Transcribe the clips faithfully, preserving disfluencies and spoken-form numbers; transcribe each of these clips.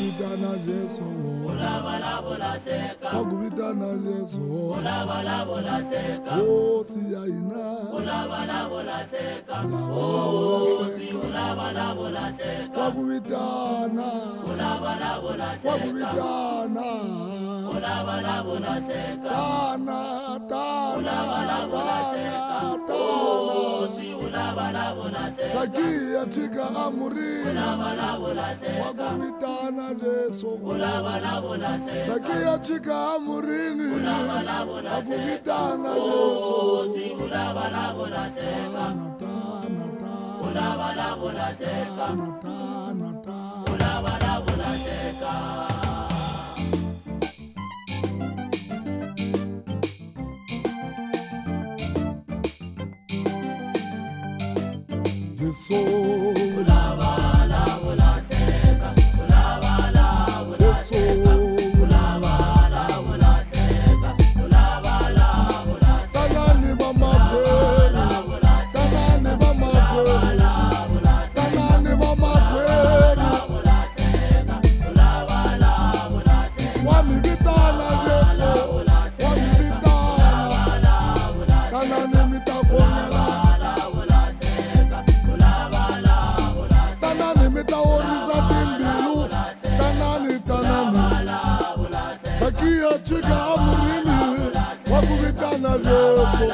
wakubitana Yesu wakubitana Yesu oh siyaina wakubitana wakubitana tana tana tana Sakia chika amuri wakubitana Yesu Sakia chika amurini wakubitana Yesu Tana tana tana Yesu Yesu Tanani bamakweli Tanani bamakweli Tanani bamakweli Wamibitana Yesu Wamibitana Tanani mitakongela Tanani mitaoriza timbilu Tanani tanani Sakia chika amurini wakubitana Yesu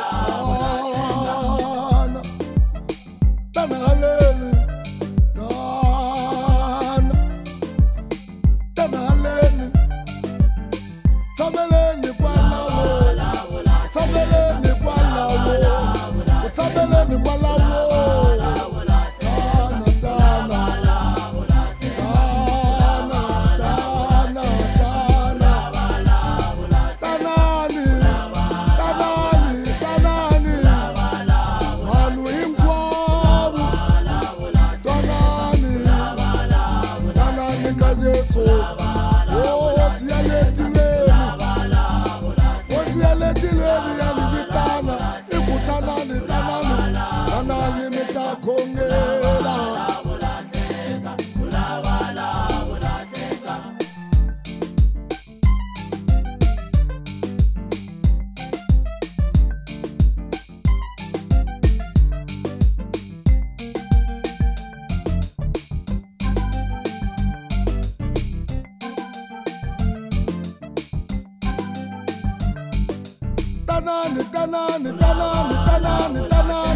Tana Tana haleni Tana Tana haleni Tabeleni kwa lawo Tabeleni kwa lawo Tabeleni kwa lawo So, oh, what's your lady lady? What's your lady lady? And Vitana, Ikutana, Tanani, Tanani, Mitakongela. Tanani, tanani, tanani, tanani, tanani.